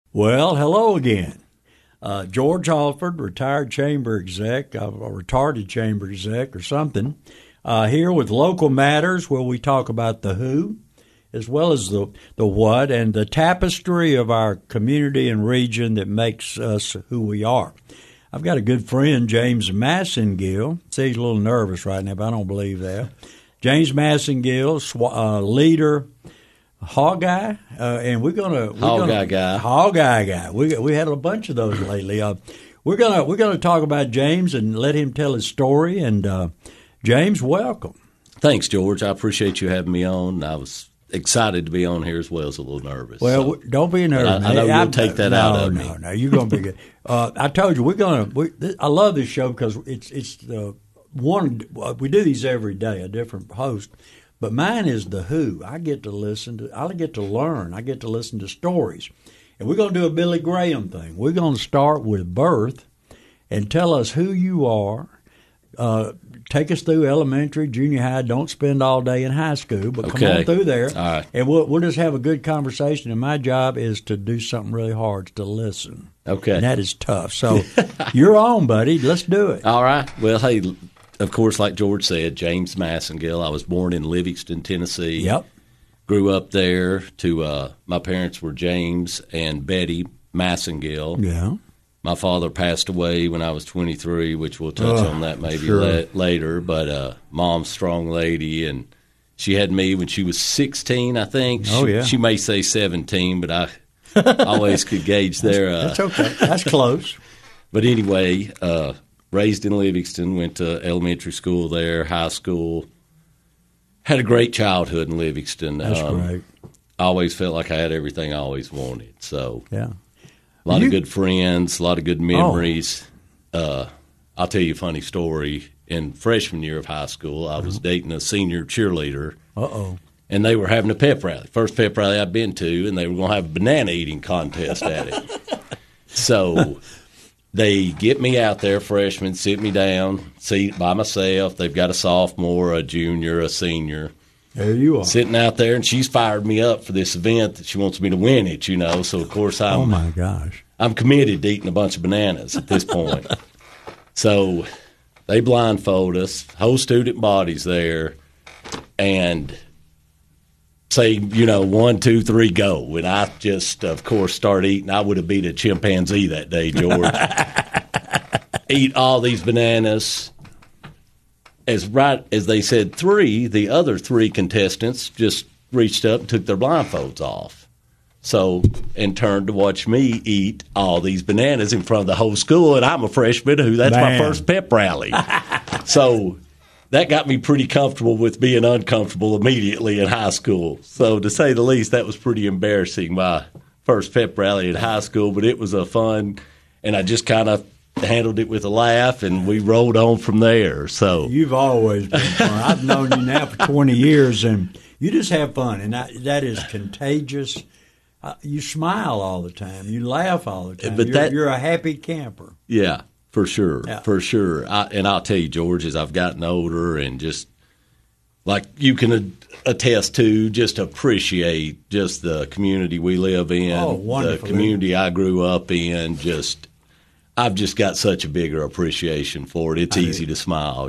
Well, hello again. George Halford, retired chamber exec, a retarded chamber exec or something, here with Local Matters, where we talk about the who, as well as the what, and the tapestry of our community and region that makes us who we are. I've got a good friend, James Massengill. See, he's a little nervous right now, but I don't believe that. James Massengill, leader, Hog-Eye, and we're gonna Hog-Eye guy. We had a bunch of those lately. We're gonna talk about James and let him tell his story. And James, welcome. Thanks, George. I appreciate you having me on. I was excited to be on here as well as a little nervous. Well, don't be nervous. I know you'll take that out of me. No, you're gonna be good. I told you I love this show because it's the one we do these every day, a different host. But mine is the who. I get to learn. I get to listen to stories. And we're going to do a Billy Graham thing. We're going to start with birth and tell us who you are. Take us through elementary, junior high. Don't spend all day in high school, but come on through there. All right. And we'll just have a good conversation. And my job is to do something really hard, to listen. Okay. And that is tough. So you're on, buddy. Let's do it. All right. Well, hey, of course, like George said, James Massengill. I was born in Livingston, Tennessee. Yep. Grew up there. My parents were James and Betty Massengill. Yeah. My father passed away when I was 23, which we'll touch on that maybe later. But mom's strong lady, and she had me when she was 16, I think. She may say 17, but I always could gauge there. That's okay. That's close. But anyway, raised in Livingston, went to elementary school there, high school. Had a great childhood in Livingston. That's great. I always felt like I had everything I always wanted. So yeah. A lot of good friends, a lot of good memories. I'll tell you a funny story. In freshman year of high school, I was dating a senior cheerleader. And they were having a pep rally. First pep rally I'd been to, and they were going to have a banana eating contest at it. So they get me out there, freshman, sit me down, seat by myself. They've got a sophomore, a junior, a senior. There you are. Sitting out there, and she's fired me up for this event that she wants me to win it, So, of course, oh, my gosh. I'm committed to eating a bunch of bananas at this point. So they blindfold us, whole student body's there, and say, 1, 2, 3, go. And I just, of course, start eating. I would have beat a chimpanzee that day, George. Eat all these bananas. As they said 3, the other 3 contestants just reached up and took their blindfolds off. So, and turned to watch me eat all these bananas in front of the whole school, and I'm a freshman that's my first pep rally. So that got me pretty comfortable with being uncomfortable immediately in high school. So to say the least, that was pretty embarrassing, my first pep rally in high school, but it was a fun, and I just kind of handled it with a laugh, and we rolled on from there. So you've always been fun. I've known you now for 20 years, and you just have fun, and that is contagious. You smile all the time. You laugh all the time. But you're a happy camper. Yeah, for sure, for sure. And I'll tell you, George, as I've gotten older and just like you can attest to, just appreciate just the community we live in, the community I grew up in, I've just got such a bigger appreciation for it. It's easy to smile,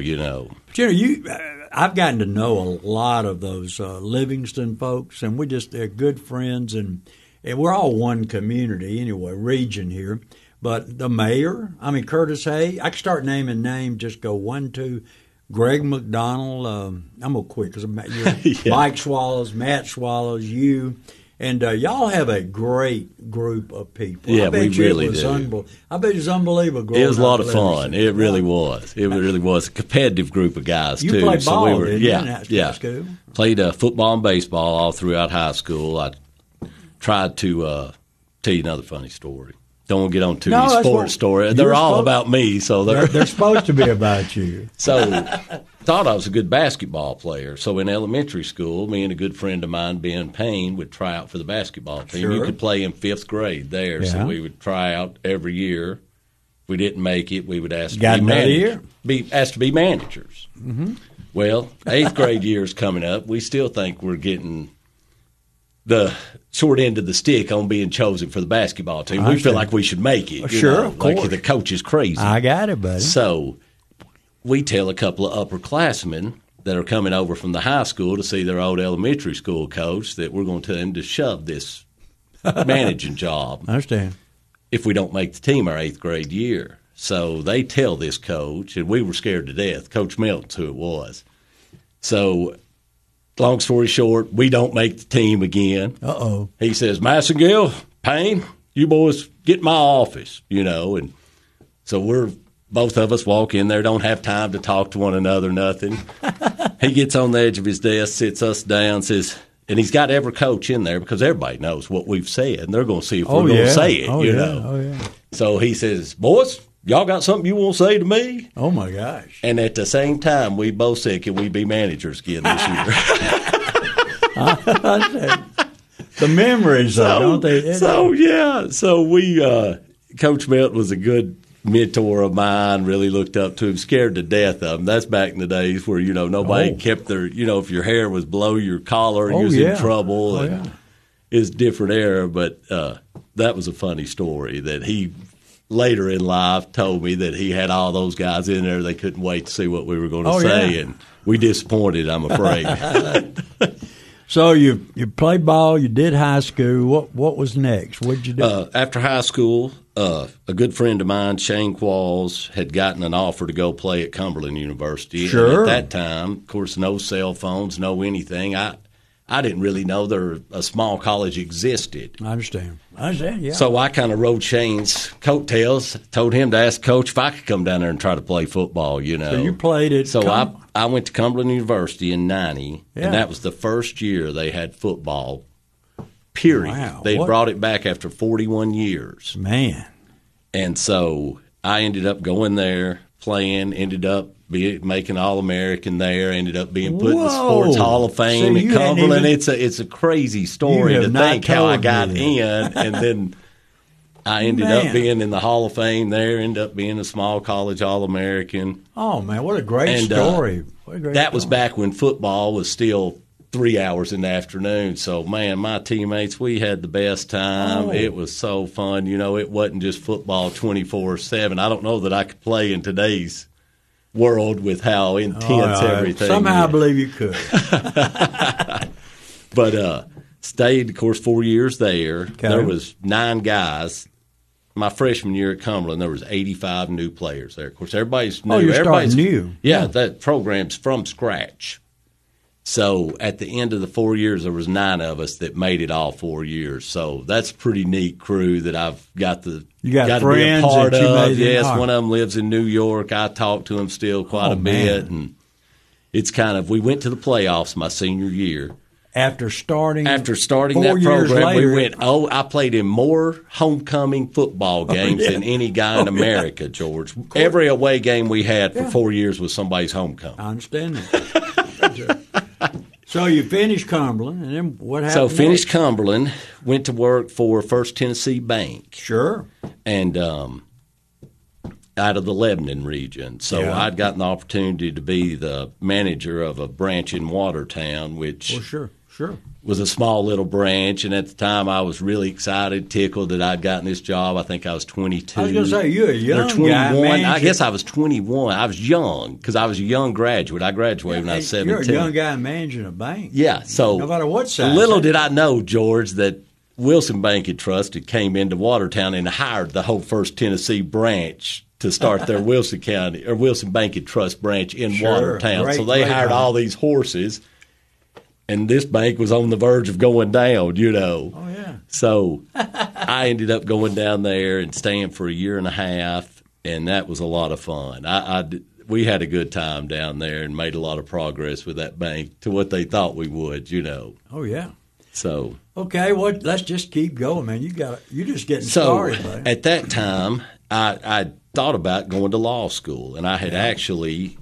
But I've gotten to know a lot of those Livingston folks, and they're good friends, and we're all one community anyway, region here. But the mayor, Curtis Hay, I can start naming names, just go 1, 2, Greg McDonald. I'm going to quit because Mike Swallows, Matt Swallows, you. And y'all have a great group of people. Yeah, we really do. I bet it was unbelievable. It was a lot of fun. It really was. It really was a competitive group of guys, too. You played ball, didn't you, in school? Played football and baseball all throughout high school. I tried to tell you another funny story. Don't want to get on too many sports stories. They're all about me. So they're supposed to be about you. So thought I was a good basketball player. So in elementary school, me and a good friend of mine, Ben Payne, would try out for the basketball team. Sure. You could play in 5th grade there. Yeah. So we would try out every year. If we didn't make it, we would ask to be managers. Asked to be managers. Mm-hmm. Well, 8th grade year is coming up. We still think we're getting the short end of the stick on being chosen for the basketball team. We feel like we should make it. Sure, of course. Like the coach is crazy. I got it, buddy. So we tell a couple of upperclassmen that are coming over from the high school to see their old elementary school coach that we're going to tell him to shove this managing job. I understand. If we don't make the team our 8th grade year. So they tell this coach, and we were scared to death. Coach Melton's who it was. So long story short, we don't make the team again. Uh-oh. He says, Massengill, Payne, you boys get in my office, and so both of us walk in there, don't have time to talk to one another, nothing. He gets on the edge of his desk, sits us down, says, and he's got every coach in there because everybody knows what we've said, and they're going to see if we're going to say it, know. Oh, yeah. So he says, boys, y'all got something you want to say to me? Oh, my gosh. And at the same time, we both said, can we be managers again this year? The memories, don't they? So we, Coach Melton was a good mentor of mine, really looked up to him, scared to death of him. That's back in the days where, nobody kept their, if your hair was below your collar, you was in trouble. It's a different era, but that was a funny story that he later in life told me that he had all those guys in there. They couldn't wait to see what we were going to say, and we disappointed, I'm afraid. So you played ball, you did high school. What was next? What did you do? After high school, a good friend of mine, Shane Qualls, had gotten an offer to go play at Cumberland University. Sure. And at that time, of course, no cell phones, no anything. I didn't really know a small college existed. I understand, yeah. So I kind of rode Shane's coattails, told him to ask Coach if I could come down there and try to play football, So you played at I went to Cumberland University in 90, and that was the first year they had football, period. Wow. They brought it back after 41 years. Man. And so I ended up going there, playing, ended up making All-American there, ended up being put in the Sports Hall of Fame at Cumberland. It's a crazy story to think how I got in, and then I ended up being in the Hall of Fame there, ended up being a small college All-American. Oh, man, what a great story. That was back when football was still 3 hours in the afternoon. So, man, my teammates, we had the best time. Oh. It was so fun. It wasn't just football 24/7. I don't know that I could play in today's world with how intense everything Somehow is. I believe you could. But stayed, of course, 4 years there. Okay. There was 9 guys. My freshman year at Cumberland, there was 85 new players there. Of course, everybody's new. Oh, you're starting new. Yeah, that program's from scratch. So at the end of the 4 years, there was 9 of us that made it all 4 years. So that's a pretty neat crew that I've got to be a part of. Yes, one of them lives in New York. I talk to him still quite a bit, and it's kind of, we went to the playoffs my senior year. After starting that 4 program, years later, we went, I played in more homecoming football games than any guy in America, George. Every away game we had for 4 years was somebody's homecoming. I understand that. So you finished Cumberland, and then what happened? So finished Cumberland, went to work for First Tennessee Bank. Sure. And out of the Lebanon region. So I'd gotten the opportunity to be the manager of a branch in Watertown, which sure. was a small little branch. And at the time, I was really excited, tickled that I'd gotten this job. I think I was 22. I was going to say, you're a young 21. guy. I guess I was 21. I was young because I was a young graduate. I graduated when I was 17. You're a young guy managing a bank. Yeah. So no matter what size. Little did I know, George, that Wilson Bank and Trust came into Watertown and hired the whole First Tennessee branch to start their Wilson Bank and Trust branch in Watertown. So they hired all these horses, and this bank was on the verge of going down, Oh, yeah. So I ended up going down there and staying for a year and a half, and that was a lot of fun. We had a good time down there and made a lot of progress with that bank to what they thought we would, Oh, yeah. So okay, let's just keep going, man. You're just getting started, buddy. At that time, I thought about going to law school, and I had actually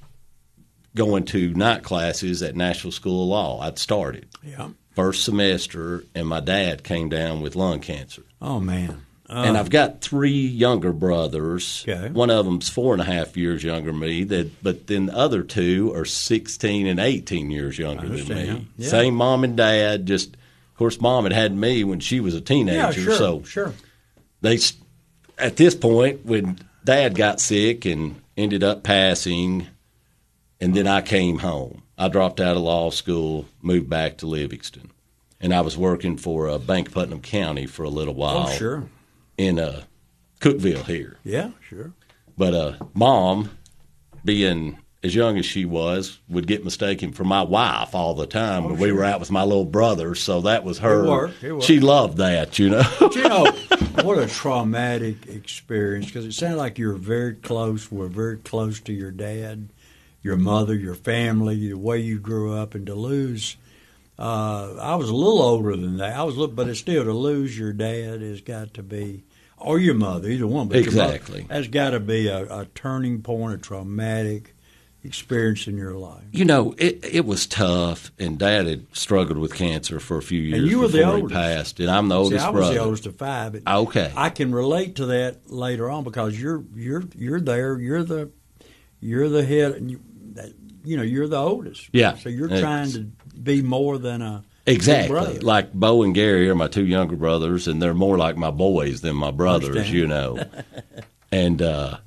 going to night classes at Nashville School of Law. I'd started first semester, and my dad came down with lung cancer. Oh, man. And I've got 3 younger brothers. Okay. One of them's 4.5 years younger than me, but then the other 2 are 16 and 18 years younger than me. Yeah. Same mom and dad, just Of course, Mom had me when she was a teenager. Yeah, sure, so sure. They, at this point, when Dad got sick and ended up passing, and then I came home. I dropped out of law school, moved back to Livingston, and I was working for Bank of Putnam County for a little while. Oh, sure. In Cookeville here. Yeah, sure. But Mom, being as young as she was, would get mistaken for my wife all the time when we were out with my little brother. So that was her. It worked. She loved that, you know. But, you know, what a traumatic experience, because it sounded like you were very close to your dad, your mother, your family, the way you grew up, and to lose. I was a little older than that. But it's still, to lose your dad has got to be, or your mother, either one. But exactly. Your mother has got to be a turning point, a traumatic experience in your life. You know, it was tough, and Dad had struggled with cancer for a few years and you were before the he passed, and I'm the oldest I was brother. the oldest of five. But okay. I can relate to that later on, because you're there. You're the head. And you're the oldest. Yeah. So you're trying to be more than a exactly brother. Like Bo and Gary are my two younger brothers, and they're more like my boys than my brothers. You know, and.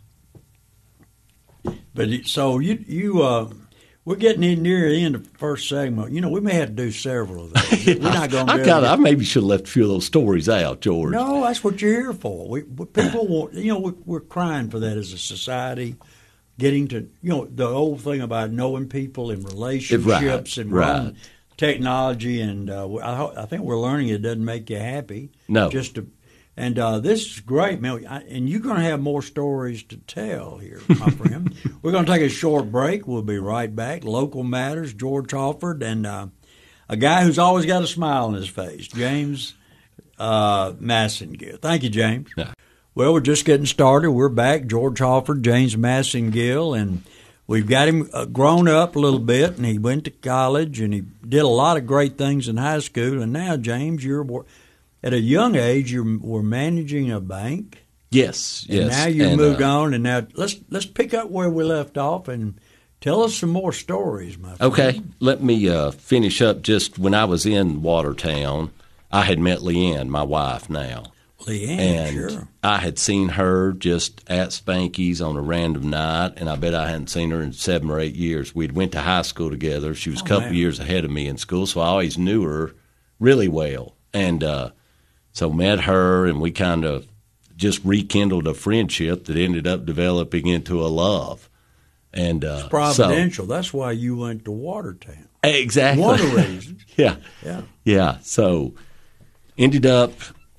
But so we're getting in near the end of the first segment. You know, we may have to do several of those. We're not going to. I maybe should have left a few of those stories out, George. No, that's what you're here for. People want. We're crying for that as a society. Getting to the old thing about knowing people and relationships and technology, and I think we're learning it doesn't make you happy. No, And this is great, man. And you're going to have more stories to tell here, my friend. We're going to take a short break. We'll be right back. Local Matters, George Halford, and a guy who's always got a smile on his face, James Massengill. Thank you, James. Yeah. Well, we're just getting started. We're back. George Halford, James Massengill, and we've got him grown up a little bit, and he went to college, and he did a lot of great things in high school. And now, James, at a young age, you were managing a bank. Yes. And now you moved on, and now let's pick up where we left off and tell us some more stories, my friend. Okay, let me finish up. Just when I was in Watertown, I had met Leanne, my wife now. Leanne, and sure. I had seen her just at Spanky's on a random night, and I bet I hadn't seen her in 7 or 8 years. We'd went to high school together. She was a couple years ahead of me in school, so I always knew her really well. And so met her, and we kind of just rekindled a friendship that ended up developing into a love. And it's providential. That's why you went to Watertown. Exactly. One of the reasons. Yeah. So ended up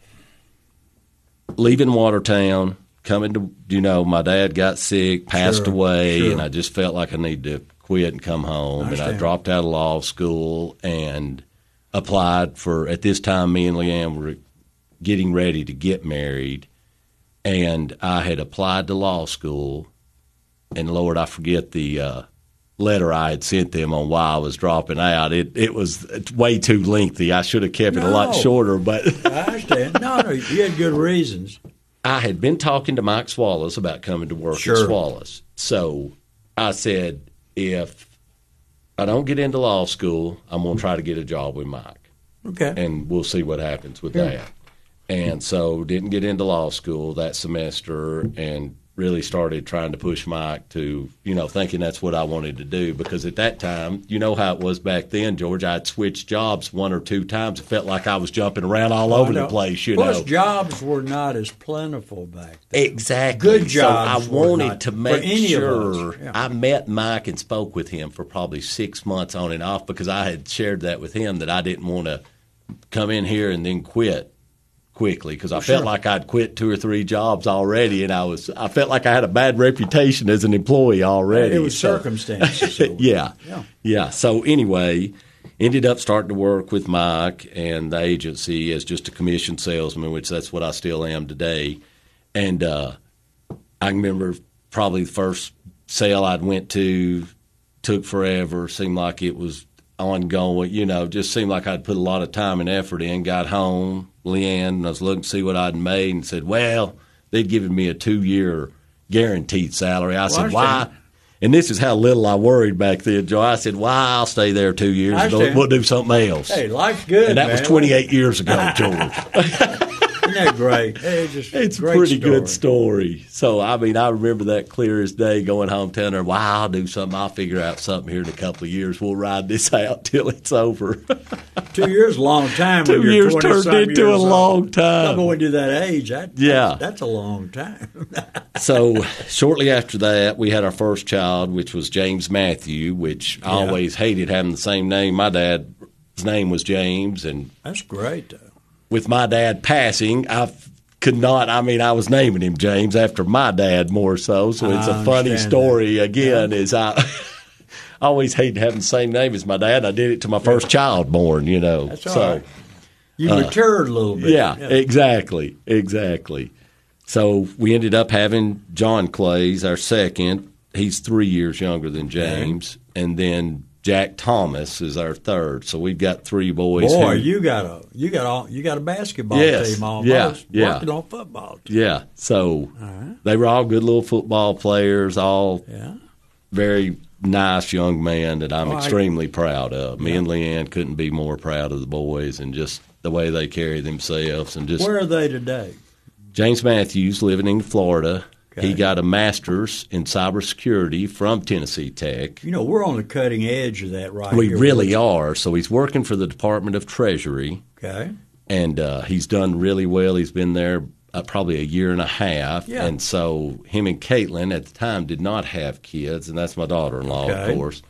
leaving Watertown, coming to, my dad got sick, passed away, and I just felt like I needed to quit and come home. And I dropped out of law school and applied for, at this time, me and Leanne were getting ready to get married. And I had applied to law school, and Lord, I forget the letter I had sent them on why I was dropping out. It was way too lengthy. I should have kept it a lot shorter. But I understand. No, you had good reasons. I had been talking to Mike Swallows about coming to work at Swallows. So I said, if I don't get into law school, I'm going to try to get a job with Mike. Okay. And we'll see what happens with that. And so didn't get into law school that semester, and really started trying to push Mike to, thinking that's what I wanted to do. Because at that time, you know how it was back then, George, I'd switched jobs 1 or 2 times. It felt like I was jumping around all over the place, Plus, jobs were not as plentiful back then. Exactly. Good jobs. So I wanted to make sure I met Mike and spoke with him for probably 6 months on and off, because I had shared that with him that I didn't want to come in here and then quit quickly, because I felt like I'd quit 2 or 3 jobs already, and I felt like I had a bad reputation as an employee already. It was circumstances. Yeah. So anyway, ended up starting to work with Mike and the agency as just a commission salesman, which that's what I still am today. And I remember probably the first sale I'd went to took forever, seemed like it was ongoing, just seemed like I'd put a lot of time and effort in. Got home, Leanne, and I was looking to see what I'd made, and said, well, they'd given me a 2-year guaranteed salary. I said, why? And this is how little I worried back then, Joe. I said, well, I'll stay there 2 years. We'll do something else. Hey, life's good, and that was 28 years ago, George. Isn't that great? Hey, it's a pretty good story. So, I mean, I remember that clear as day, going home telling her, well, I'll do something. I'll figure out something here in a couple of years. We'll ride this out till it's over. 2 years is a long time. 2 years turned into a long time. But when you're that age, that's a long time. So, shortly after that, we had our first child, which was James Matthew, which I always hated having the same name. My dad's name was James. And that's great, though. With my dad passing, I could not. I mean, I was naming him James after my dad more so. So it's a funny story. That. Again, is I always hated having the same name as my dad. I did it to my first child born. That's all right. You matured a little bit. Yeah, exactly. So we ended up having John Clays, our second. He's 3 years younger than James, and then Jack Thomas is our third. So we've got 3 boys. Boy, you got a basketball team almost. Working on football team. Yeah. So they were all good little football players, all very nice young men that I'm extremely proud of. Me and Leanne couldn't be more proud of the boys and just the way they carry themselves. And just where are they today? James Matthews living in Florida. He got a master's in cybersecurity from Tennessee Tech. We're on the cutting edge of that right We here. really are. So he's working for the Department of Treasury. Okay. And he's done really well. He's been there probably a year and a half. Yeah. And so him and Caitlin at the time did not have kids, and that's my daughter-in-law, of course.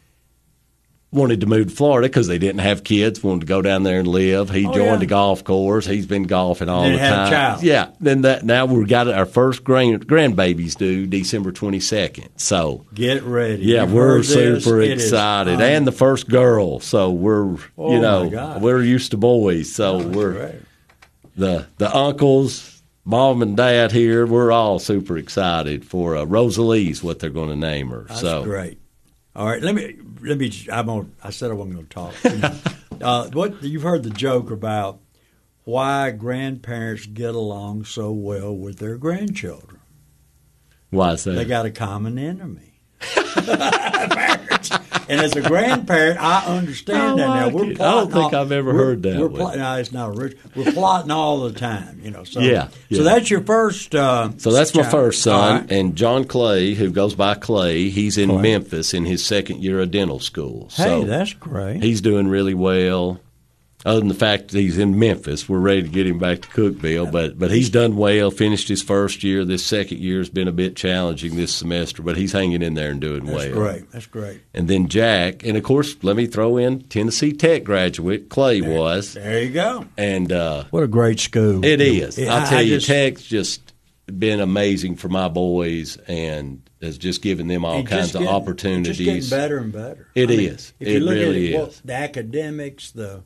Wanted to move to Florida because they didn't have kids, wanted to go down there and live. He joined the golf course. He's been golfing all the time. Had a child. Yeah. Then now we've got our first grandbabies due December 22nd. So get ready. Yeah, we're super excited. And the first girl. So we're we're used to boys. So we're the uncles, mom and dad here, we're all super excited for Rosalie's what they're going to name her. That's great. All right, let me. I said I wasn't going to talk. What you've heard the joke about why grandparents get along so well with their grandchildren? Why is that? They got a common enemy. Parents. And as a grandparent, I understand that now. I don't think I've ever heard that. No, it's not original. We're plotting all the time, So, yeah. So that's your first. So that's my first son, and John Clay, who goes by Clay. He's in Memphis in his second year of dental school. Hey, that's great. He's doing really well. Other than the fact that he's in Memphis, we're ready to get him back to Cookeville. But he's done well, finished his first year. This second year has been a bit challenging this semester, but he's hanging in there and doing well. That's great. And then Jack, and of course, let me throw in Tennessee Tech graduate, Clay was. There you go. And what a great school. It is. I'll tell you, Tech's just been amazing for my boys and has just given them all kinds of opportunities. It's just getting better and better. It is. It really is. The academics, the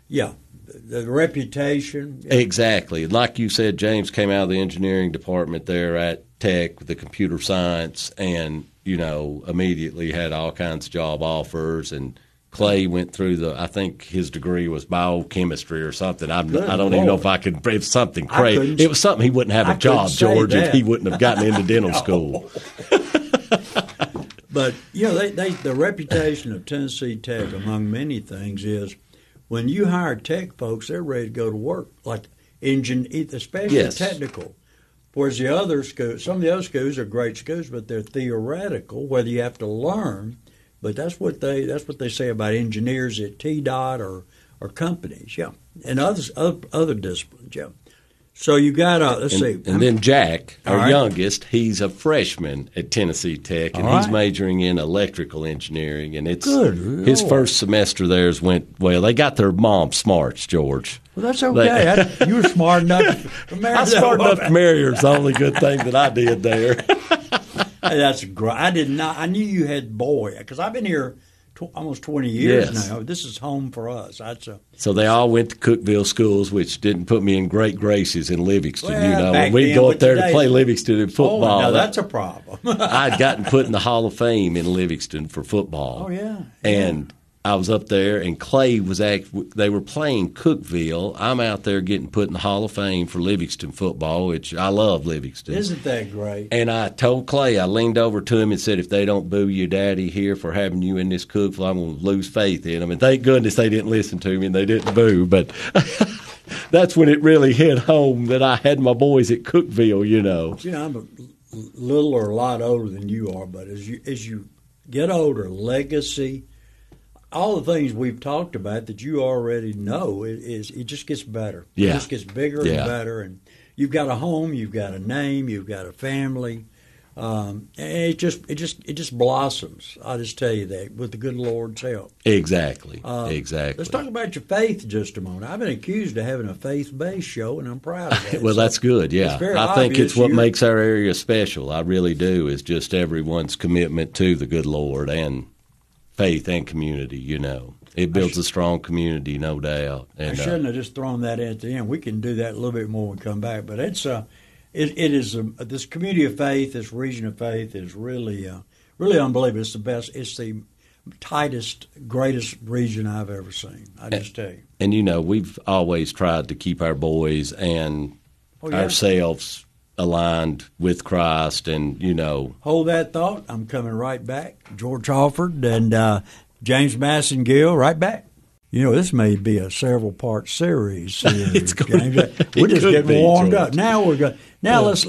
reputation. Yeah. Exactly. Like you said, James came out of the engineering department there at Tech with the computer science and, immediately had all kinds of job offers. And Clay went through I think his degree was biochemistry or something. I don't even know if I could, it's something crazy. It was something he wouldn't have a job, George, if he wouldn't have gotten into dental school. But, the reputation of Tennessee Tech, among many things, is when you hire tech folks, they're ready to go to work, like especially technical. Whereas the other schools, some of the other schools are great schools, but they're theoretical, whether you have to learn. But that's what they say about engineers at TDOT or companies, and other disciplines, So you got let's see. And then Jack, our youngest, he's a freshman at Tennessee Tech, and he's majoring in electrical engineering. And it's his first semester there went well. They got their mom smarts, George. Well, that's okay. You were smart enough to marry her. I was smart enough to marry her. It's the only good thing that I did there. Hey, that's great. I did not. I knew you had boy because I've been here almost 20 years now. This is home for us. So they all went to Cookeville schools, which didn't put me in great graces in Livingston. When we go up there to play Livingston in football. Now that's a problem. I'd gotten put in the Hall of Fame in Livingston for football. Oh, yeah. And I was up there, and Clay was they were playing Cookeville. I'm out there getting put in the Hall of Fame for Livingston football, which I love Livingston. Isn't that great? And I told Clay, I leaned over to him and said, if they don't boo your daddy here for having you in this Cookeville, I'm going to lose faith in them. And thank goodness they didn't listen to me and they didn't boo. But that's when it really hit home that I had my boys at Cookeville, you know. You know, I'm a little or a lot older than you are, but as you get older, legacy, all the things we've talked about that you already know, it just gets better. Yeah. It just gets bigger and better. And you've got a home, you've got a name, you've got a family. And it just blossoms. I'll just tell you that with the good Lord's help. Exactly. Let's talk about your faith just a moment. I've been accused of having a faith-based show, and I'm proud of that. Well, that's good. Yeah, I think it's what makes our area special. I really do. Is just everyone's commitment to the good Lord and faith and community. You know, it builds a strong community, no doubt. And, I shouldn't have just thrown that in at the end. We can do that a little bit more when we come back. But it's it is this community of faith, this region of faith is really unbelievable. It's the best. It's the tightest, greatest region I've ever seen. I just tell you. And you know, we've always tried to keep our boys and ourselves aligned with Christ, and you know. Hold that thought. I'm coming right back. George Halford and James Masson Gill, right back. You know, this may be a several-part series. James. We're just getting warmed up. Now we're going. Now let's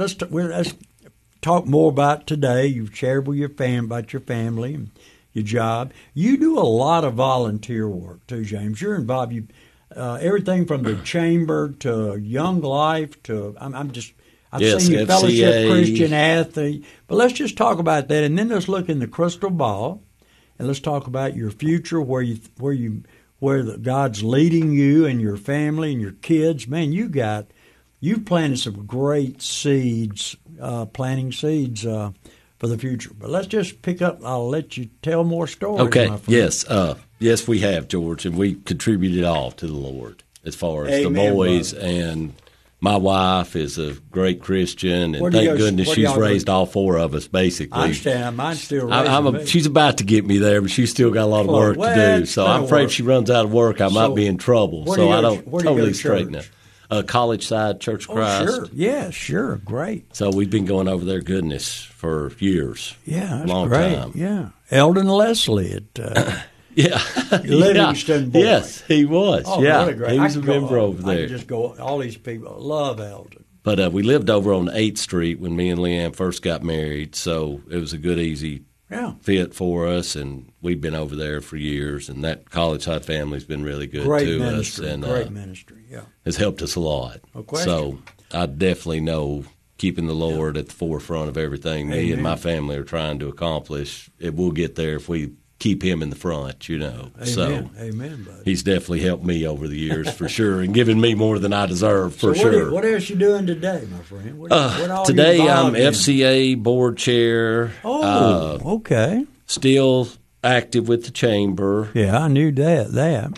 talk more about today. You've shared with about your family and your job. You do a lot of volunteer work too, James. You're involved. You everything from the chamber to Young Life to I've seen you Fellowship Christian Athlete. But let's just talk about that, and then let's look in the crystal ball. And let's talk about your future, where God's leading you and your family and your kids. Man, you've planted some great seeds, planting seeds for the future. But let's just pick up. I'll let you tell more stories. Okay. My friend. Yes, we have, George, and we contributed all to the Lord as far as the boys and. My wife is a great Christian, and thank goodness she's raised all four of us, basically. I understand. Mine's still raising She's about to get me there, but she's still got a lot of work to do. So I'm afraid if she runs out of work, I might be in trouble. So I don't totally straighten her. College Side Church of Christ. Sure. Yeah, sure. Great. So we've been going over there, goodness, for years. Yeah, that's long great. Time. Yeah. Eldon Leslie at Yeah. Livingston boy. Yes, he was. Oh, yeah. Really great. He was a member over there. I can just go, all these people love Eldon. But we lived over on 8th Street when me and Leanne first got married, so it was a good, easy fit for us, and we've been over there for years, and that College Side family's been really good to us. And, great ministry, yeah. Has helped us a lot. No question. So I definitely know keeping the Lord at the forefront of everything me and my family are trying to accomplish, it will get there if we keep him in the front, you know. Amen, buddy. He's definitely helped me over the years for sure, and given me more than I deserve for sure. What else you doing today, my friend? What today I'm FCA board chair. Okay. Still active with the chamber. Yeah, I knew that.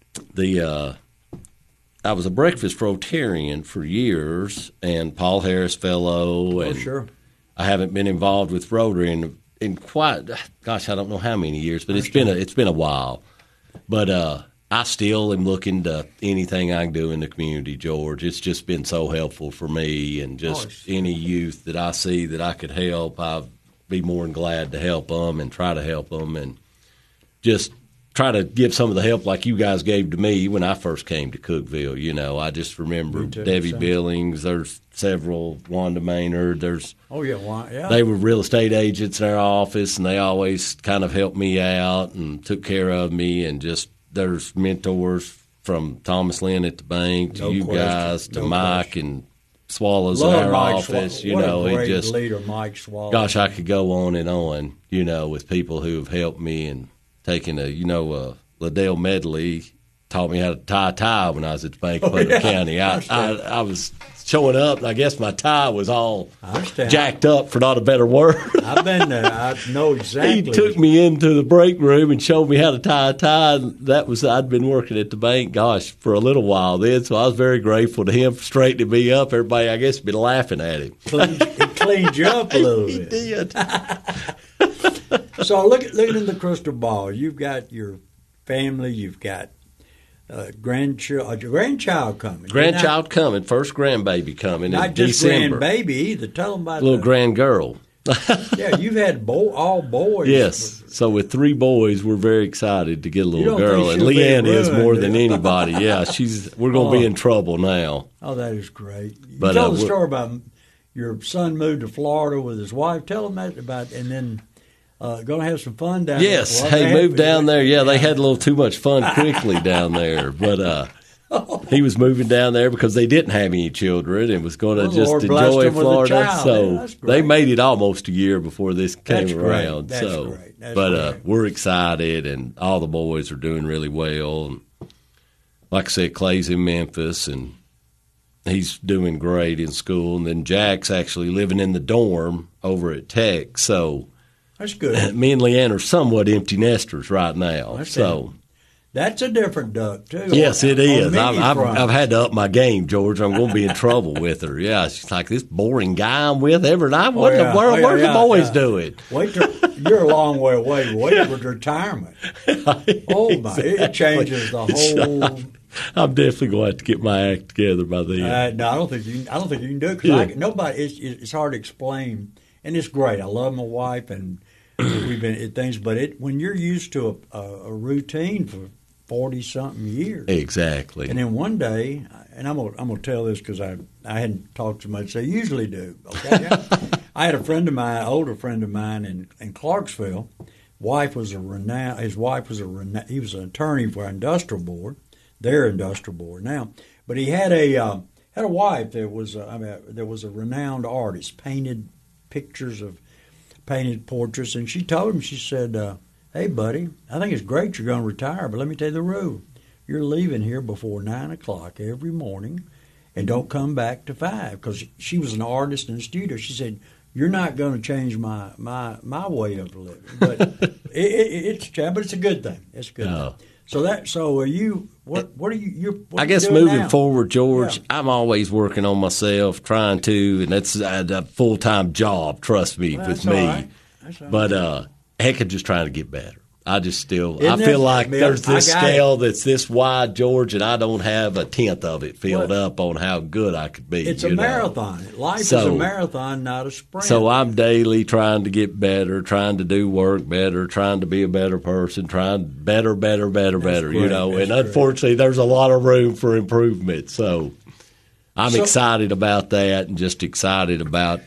I was a breakfast Rotarian for years, and Paul Harris Fellow. And sure. I haven't been involved with Rotary in quite, gosh, I don't know how many years, but it's been a while. But I still am looking to anything I can do in the community, George. It's just been so helpful for me, and just any youth that I see that I could help, I'd be more than glad to help them and try to help them, and just try to give some of the help like you guys gave to me when I first came to Cookeville. You know, I just remember Debbie Billings. There's several, Wanda Maynard. There's they were real estate agents in our office, and they always kind of helped me out and took care of me. And just there's mentors from Thomas Lynn at the bank to you guys to Mike and Swallows in our office. You know, he just leader, Mike Swallows. Gosh, I could go on and on. You know, with people who have helped me and taking Liddell Medley taught me how to tie a tie when I was at the Bank of Butler County. I was showing up, and I guess my tie was all jacked up, for not a better word. I've been there. I know exactly. He took me into the break room and showed me how to tie a tie. And I'd been working at the bank, gosh, for a little while then, so I was very grateful to him for straightening me up. Everybody, I guess, had been laughing at him. He cleaned you up a little bit. He did. So looking in the crystal ball, you've got your family. You've got grandchild coming. Grandchild coming, first grandbaby coming in Not just December. grandbaby either. Tell them about Little grandgirl. Yeah, you've had all boys. Yes. So with 3 boys, we're very excited to get a little don't girl, think and she'll be Leanne is ruined, more do than you? anybody. Yeah, we're going to be in trouble now. Oh, that is great. You But, tell the story about your son moved to Florida with his wife. Tell them that and then going to have some fun down there. Yes, Well, he moved down there. Yeah, they had a little too much fun quickly down there, but he was moving down there because they didn't have any children and was going to Well, just Lord blessed enjoy him with a Florida. child. So Yeah, that's great. they made it almost a year before this came That's great. around. That's so, great. That's but great. we're excited, and all the boys are doing really well. And like I said, Clay's in Memphis, and he's doing great in school. And then Jack's actually living in the dorm over at Tech. So That's good. me and Leanne are somewhat empty nesters right now. So. That's a different duck, too. Yes, it On is. many fronts. I've had to up my game, George. I'm going to be in trouble with her. Yeah, she's like this boring guy I'm with every night. What in the world? Where's the boys doing? Wait till you're a long way away. Wait for retirement. Oh my! It changes the whole. I'm definitely going to have to get my act together by then. No, I don't think you can do it because nobody. It's hard to explain, and it's great. I love my wife, and we've been at things. But when you're used to a routine for 40-something years. Exactly. And then one day, and I'm gonna tell this because I hadn't talked so much. I usually do. Okay. I had a friend of mine, older friend of mine in Clarksville. His wife was he was an attorney for industrial board, their industrial board now. But he had a wife that was there was a renowned artist, painted portraits, and she told him, she said, "Hey, buddy, I think it's great you're going to retire, but let me tell you the rule. You're leaving here before 9 o'clock every morning and don't come back to 5." Because she was an artist in the studio. She said, "You're not going to change my way of living." But it's a good thing. It's a good thing. So are you, what are you, I guess doing moving now? forward, George, Yeah. I'm always working on myself, trying to, and that's a full-time job, trust me, Well, with that's all me. right. That's all But heck, I'm just trying to get better. I feel Isn't like that- there's this I got scale that's this wide, George, and I don't have a tenth of it filled Well, up on how good I could be. It's a marathon. Life is a marathon, not a sprint. So I'm daily trying to get better, trying to do work better, trying to be a better person, trying better, great. and That's unfortunately there's a lot of room for improvement. So I'm excited about that, and just excited about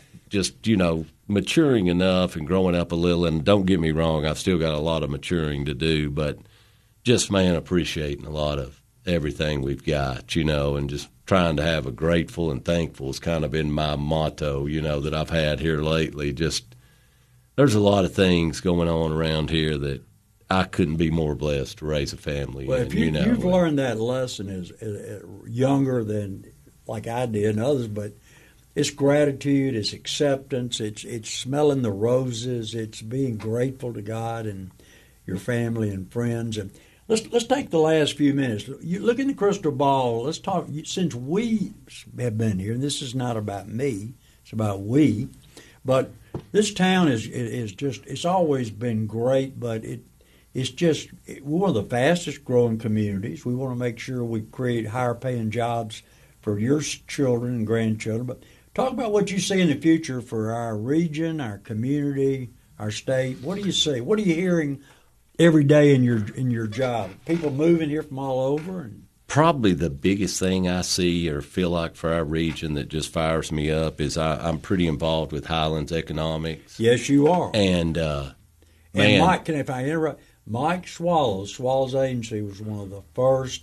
maturing enough and growing up a little. And don't get me wrong, I've still got a lot of maturing to do, but just, appreciating a lot of everything we've got, and just trying to have a grateful and thankful has kind of been my motto, that I've had here lately. Just, there's a lot of things going on around here that I couldn't be more blessed to raise a family. Well, if you've learned that lesson as younger than like I did and others, but it's gratitude, it's acceptance, it's smelling the roses, it's being grateful to God and your family and friends. And let's take the last few minutes. You look in the crystal ball. Let's talk. Since we have been here, and this is not about me, it's about we. But this town is just, it's always been great, but it's just we're one of the fastest growing communities. We want to make sure we create higher paying jobs for your children and grandchildren. But talk about what you see in the future for our region, our community, our state. What do you see? What are you hearing every day in your job? People moving here from all over? And probably the biggest thing I see or feel like for our region that just fires me up is I'm pretty involved with Highlands Economics. Yes, you are. And and Mike, if I interrupt, Mike Swallows Agency was one of the first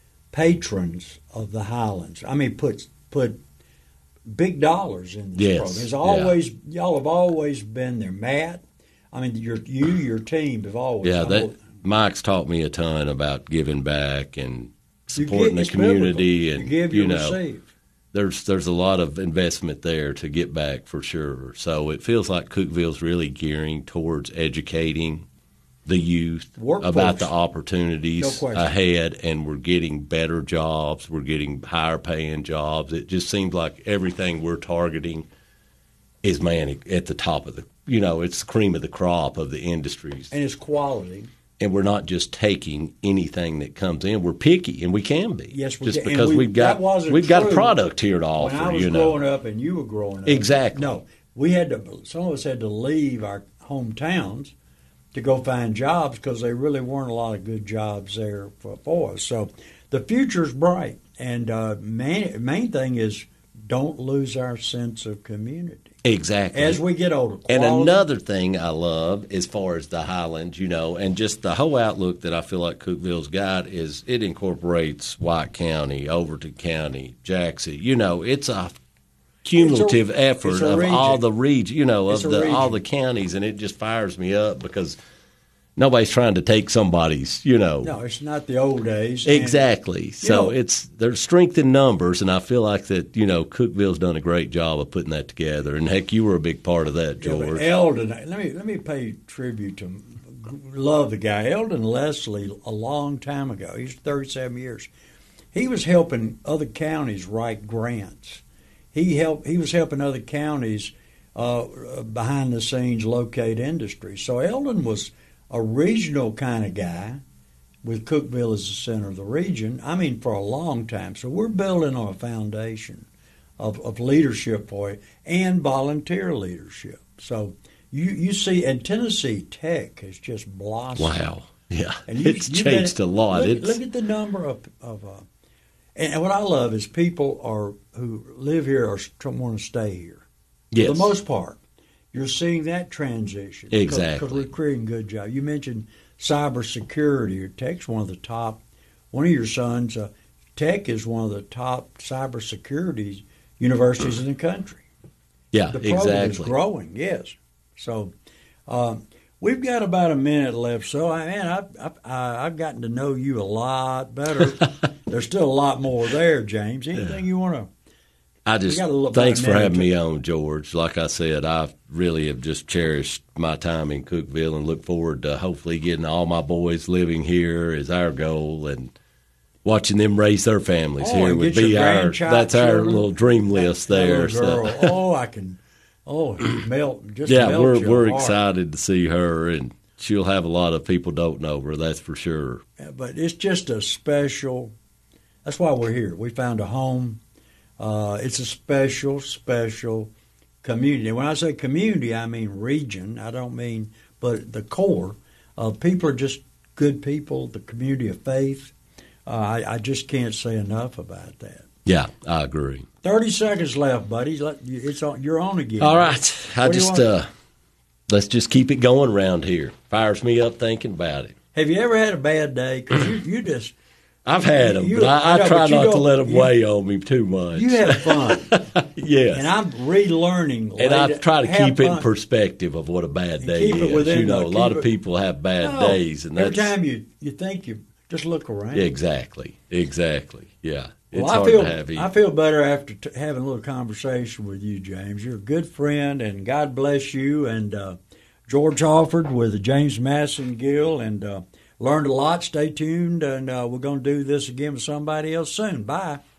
patrons of the Highlands. I mean, put big dollars in this program. It's always y'all have always been there. Matt, I mean, your team have always. Yeah, Mike's taught me a ton about giving back and supporting the community, biblical. And you give, you receive. There's a lot of investment there to get back for sure. So it feels like Cookeville's really gearing towards educating the youth about the opportunities ahead, and we're getting better jobs, we're getting higher paying jobs. It just seems like everything we're targeting is at the top of the it's the cream of the crop of the industries, and it's quality. and we're not just taking anything that comes in. We're picky, and we can be. Yes, we just can. because we've got a product here to offer. When I was growing up, and you were growing up, exactly. No, we had to. Some of us had to leave our hometowns to go find jobs because there really weren't a lot of good jobs there for us. So the future's bright, and main thing is don't lose our sense of community. Exactly. As we get older. And another thing I love as far as the Highlands, and just the whole outlook that I feel like Cookeville's got is it incorporates White County, Overton County, Jackson. It's a cumulative effort of all the region, all the counties, and it just fires me up because nobody's trying to take somebody's, No, it's not the old days. Exactly. So there's strength in numbers, and I feel like that, Cookeville's done a great job of putting that together. And heck, you were a big part of that, George. Yeah, Eldon, let me pay tribute to him. Love the guy. Eldon Leslie, a long time ago, he's 37 years. He was helping other counties write grants. He was helping other counties behind the scenes locate industry. So Eldon was a regional kind of guy with Cookeville as the center of the region, for a long time. So we're building on a foundation of leadership for it and volunteer leadership. So you see, and Tennessee Tech has just blossomed. Wow. Yeah. And it's changed a lot. Look at the number of and what I love is people who live here want to stay here. Yes. For the most part. You're seeing that transition. Exactly. Because we're creating good jobs. You mentioned cybersecurity. Tech's one of the top. One of your sons, Tech is one of the top cybersecurity universities in the country. Yeah, the program is growing, yes. So we've got about a minute left. So, I've gotten to know you a lot better. There's still a lot more there, James. Anything you want to... Thanks for having me on, George. Like I said, I really have just cherished my time in Cookeville and look forward to hopefully getting all my boys living here is our goal, and watching them raise their families here would be that's our little dream list there. So. I can. Melt. We're excited to see her, and she'll have a lot of people don't know her. That's for sure. Yeah, but it's just a special. That's why we're here. We found a home. It's a special, special community. When I say community, I mean region. I don't mean, but the core of people are just good people, the community of faith. I just can't say enough about that. Yeah, I agree. 30 seconds left, buddy. You're on again. All right. Let's just keep it going around here. Fires me up thinking about it. Have you ever had a bad day? Because you just... I've had them, but I try not to let them weigh on me too much. You have fun. Yes. And I'm relearning. And I try to keep it in perspective of what a bad day is. A lot of people have bad days. And every time you think you just look around. Exactly. Yeah. Well, I feel better after having a little conversation with you, James. You're a good friend, and God bless you. And George Alford with the James Madison Gill, and learned a lot. Stay tuned, and we're going to do this again with somebody else soon. Bye.